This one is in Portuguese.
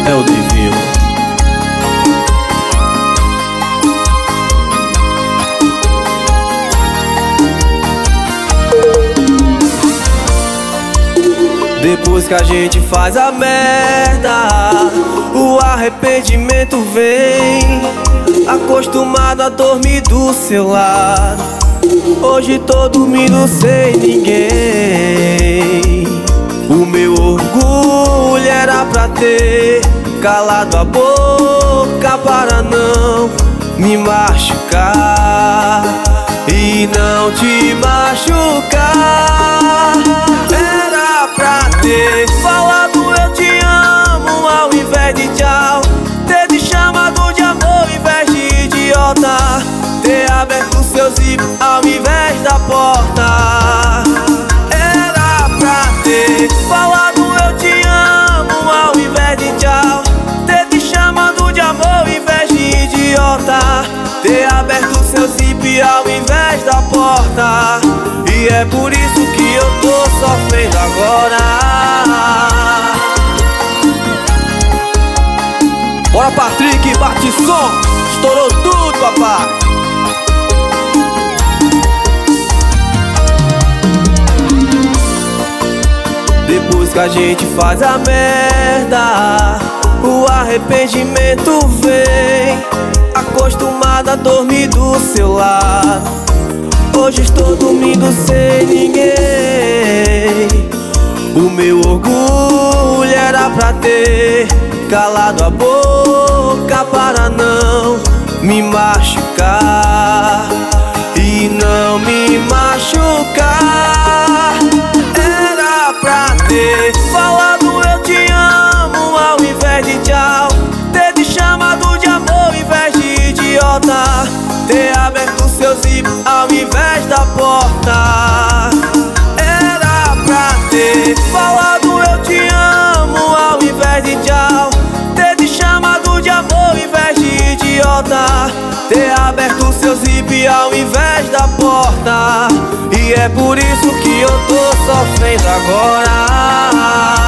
é o divino. Depois que a gente faz a merda, o arrependimento vem. Acostumado a dormir do seu lado, hoje tô dormindo sem ninguém. O meu orgulho era pra ter calado a boca para não me machucar e não te machucar. Era pra ter falado eu te amo ao invés de tchau, ter te chamado de amor ao invés de idiota, ter aberto seu zip ao invés da porta. Era pra ter falado eu te amo ao invés de tchau, ter te chamado de amor ao invés de idiota, ter aberto seu zip ao invés da porta. E é por isso que eu tô sofrendo agora. Bora, Patrick, bate som, estourou tudo, papai. Depois que a gente faz a merda, o arrependimento vem. Acostumado a dormir do seu lado, hoje estou dormindo sem ninguém. O meu orgulho era pra ter calado a boca para não me machucar e não me machucar. Era pra ter falado eu te amo ao invés de tchau, ter te chamado de amor ao invés de idiota, ter aberto seu zip ao invés da porta. Era pra ter falado eu te amo ao invés de tchau, ter te chamado de amor ao invés de idiota, ter aberto seu zip ao invés da porta. E é por isso que eu tô sofrendo agora.